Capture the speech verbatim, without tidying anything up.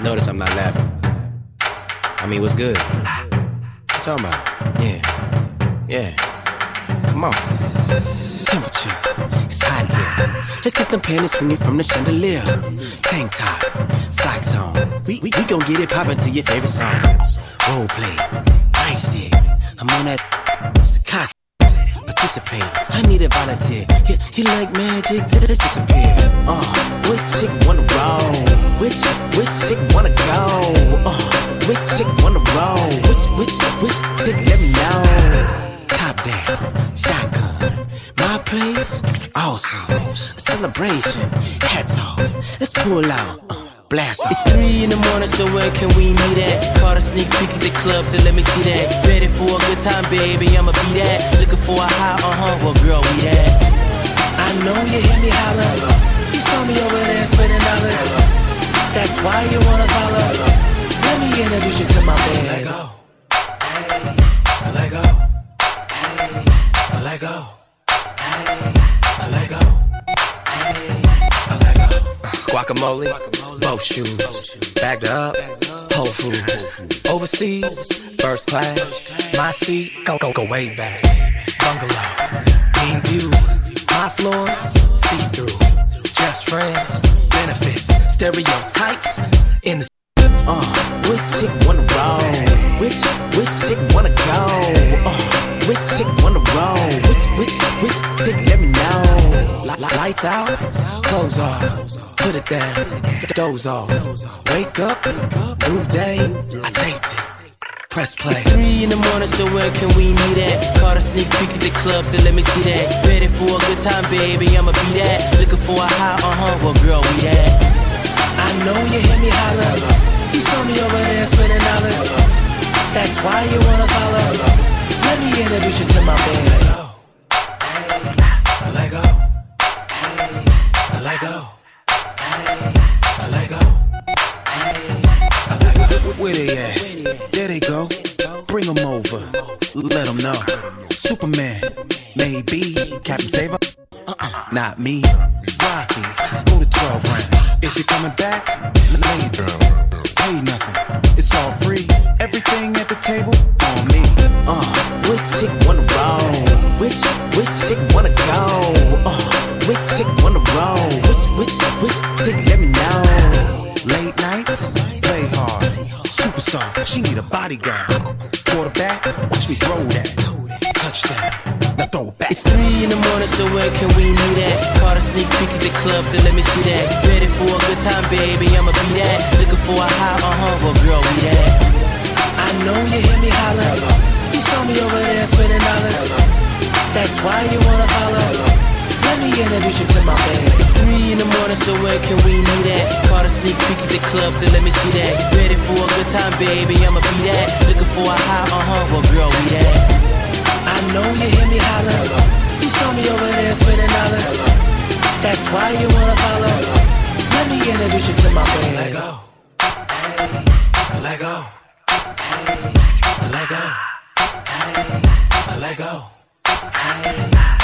Notice I'm not laughing. I mean, what's good? What you talking about? Yeah, yeah. Come on. Temperature, it's hot here. Let's get them panties swinging from the chandelier. Tank top, socks on. We, we, we gon' get it poppin' to your favorite song. Role play, nightstick. I'm on that, it's the costume. Participate, I need a volunteer. You, you like magic? Let's disappear. Uh, which chick wanna roll? Which, which chick wanna go? Uh, which chick wanna roll? Which, which, which chick let me know? Top down, shotgun. My place, awesome. A celebration, hats off. Let's pull out. Uh, Blast off. It's three in the morning, so where can we meet at? Caught a sneak peek at the club, so let me see that. Ready for a good time, baby, I'ma be that. Looking for a high, uh-huh, well, girl, we that. I know you hear me holler. You saw me over there spending dollars. That's why you wanna follow. Let me introduce you to my band. Let go. Hey, I let go. Hey, I let go. Hey, I let go. Hey, I let go. Guacamole, both shoes, bagged up, Whole Foods, overseas, first class, my seat, go, go, go way back, bungalow, mean view, my floors, see-through, just friends, benefits, stereotypes, in the Uh, which chick wanna roll? Which, which chick wanna go? Uh, which chick wanna roll? Which, which, which chick let me know? L- lights out, clothes off, put it down, doze off. Wake up, new day, I taped it. Press play. It's three in the morning, so where can we meet at? Caught a sneak peek at the club, so let me see that. Ready for a good time, baby, I'ma be that. Looking for a high, uh-huh, well, girl, we that. I know you hear me holler. You saw me over there spending dollars. That's why you wanna follow. Let me introduce you to my band. Let go. Hey, I let go. Hey, I let go. Hey, I let go. Hey, I let go. Where they at? There they go. Bring them over. Let them know. Superman, maybe. Captain Saver. Uh-uh, not me. Rocky, go to twelve round. If you're coming back, lay it down. Pay nothing, it's all free. Everything at the table on me. Uh, which chick wanna roll? Which, which chick wanna go? Uh, which chick wanna roll? Which, which, which chick let me know? Late nights, play hard. Superstar, she need a bodyguard. Quarterback, watch me throw that. Touchdown, now throw it back. It's three in the morning, so where can we meet at? Caught a sneak peek at the club, so let me see that. Ready for a good time, baby, I'ma be that. Looking for a high, uh-huh, well, girl, we that. I know you hear me holler. You saw me over there spending dollars. That's why you wanna follow. Let me introduce you to my band. It's three in the morning, so where can we meet at? Caught a sneak peek at the club, so let me see that. Ready for a good time, baby, I'ma be that. Looking for a high, uh-huh, well, girl, we that. I know you hear me holler. You saw me over there spending dollars. That's why you wanna follow. Let me introduce you to my band. Let go. Hey, let go. Hey, let go. Hey, let go. Hey.